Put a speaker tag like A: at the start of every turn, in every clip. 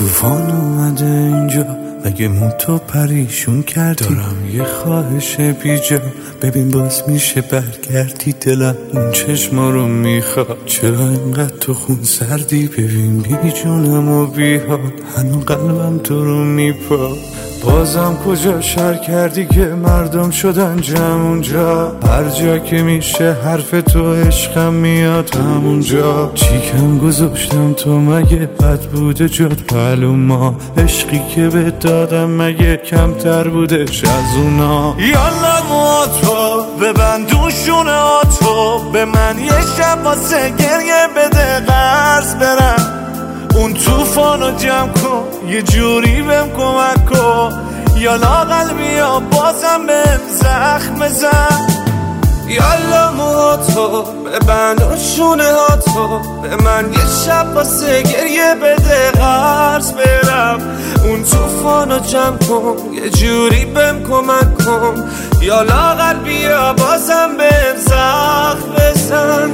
A: طوفان اومده اینجا، اگه تو پریشون کردی دارم یه خواهش بیجا، ببین باز میشه برگردی، دلم اون چشما رو میخواد، چرا اینقدر تو خون سردی؟ ببین بی جونم و بی حال، هنو قلبم تو رو میپا. بازم کجا شر کردی که مردم شدن جمع اونجا، هر جا که میشه حرف تو عشقم میاد همونجا. چیکم گذاشتم تو مگه بد بوده جد پلو ما، عشقی که به دادم مگه کمتر بودش از اونا؟ یالا ما تو ببند دوشونه ها تو، به من یه شب واسه گریه بده قرض برم، اون طوفانو جمع کن یه جوری بهم کمک کن، یا لاقل یا بازم بهم زخم زن. یالا موها تو ببند و شونه ها تو، به من یه شب واسه گریه بده قرض برم، اون طوفانو جمع کن یه جوری بهم کمک کن، یا لاقل یا بازم بهم زخم بزن.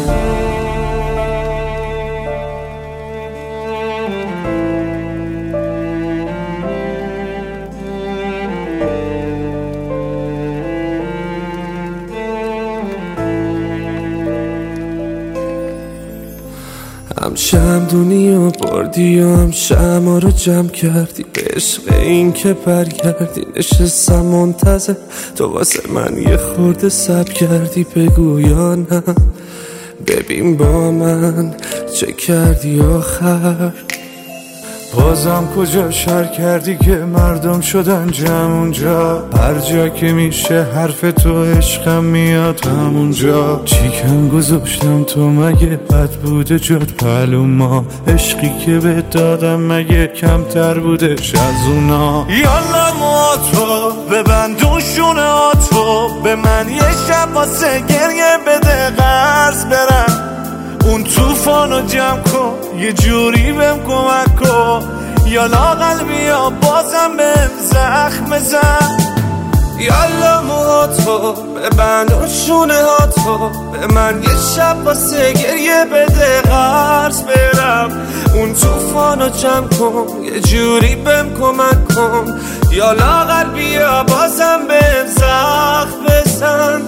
A: هم شمدونی و بردی و هم شما رو جمع کردی، به عشق این که برگردی نشستم منتظر تو، واسه من یه خورده صبر کردی، بگو یا نه، ببین با من چه کردی آخر. بازم کجا شر کردی که مردم شدن جمع اونجا، هر جا که میشه حرف تو عشقم میاد همونجا. چیکم گذاشتم تو مگه بد بوده جد پلو ما، عشقی که به دادم مگه کمتر بودش از اونا؟ یالا ما تو ببند دوشونه ها تو، به من یه شب واسه گریه بده قرض برم، اون طوفانو جمع کن یه جوری بهم کمک کن، یا لاقل یا بازم بهم زخم زن. یالا موها تو ببند و شونه ها تو، به من یه شب واسه گریه بده قرض برم، اون طوفانو جمع کن یه جوری بهم کمک کن، یا لاقل یا بازم بهم زخم بزن.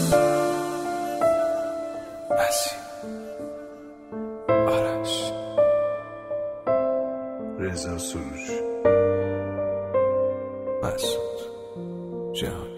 B: آرش رضا سروش مسعود جهان.